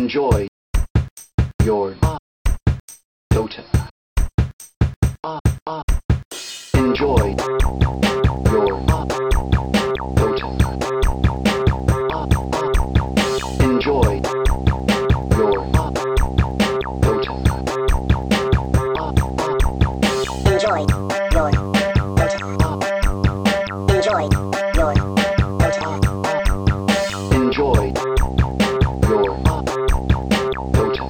Enjoy your Dota. Enjoy your Dota. Enjoy your Dota. Enjoy your Dota. Enjoy your Dota. Enjoy your Dota.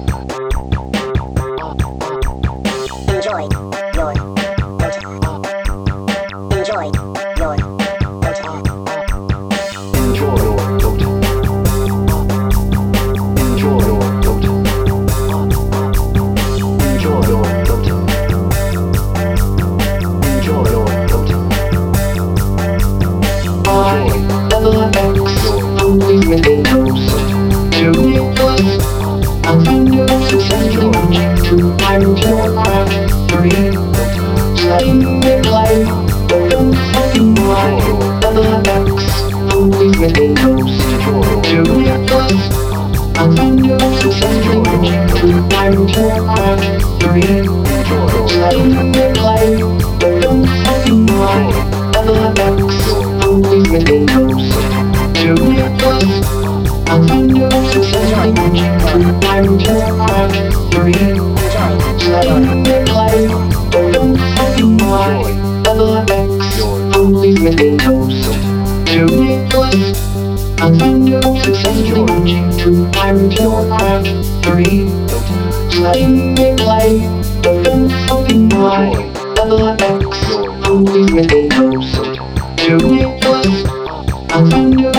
Enjoy your Dota. Enjoy your Dota. Enjoy your Dota. Enjoy your Dota. Enjoy your Dota. Enjoy your Dota. Level X, only with a nose. To I'm your factory. Sliding in life, don't fucking lie. Level X, only with a nose. To I'm your factory. Sliding in life, don't fucking lie. Level X, only with a nose. To I'm your factory. Sliding in life, don't fucking lie. Level X, only with a nose. To I'm your factory. Sliding in life, don't fucking lie. Level X, only with a nose. To I'm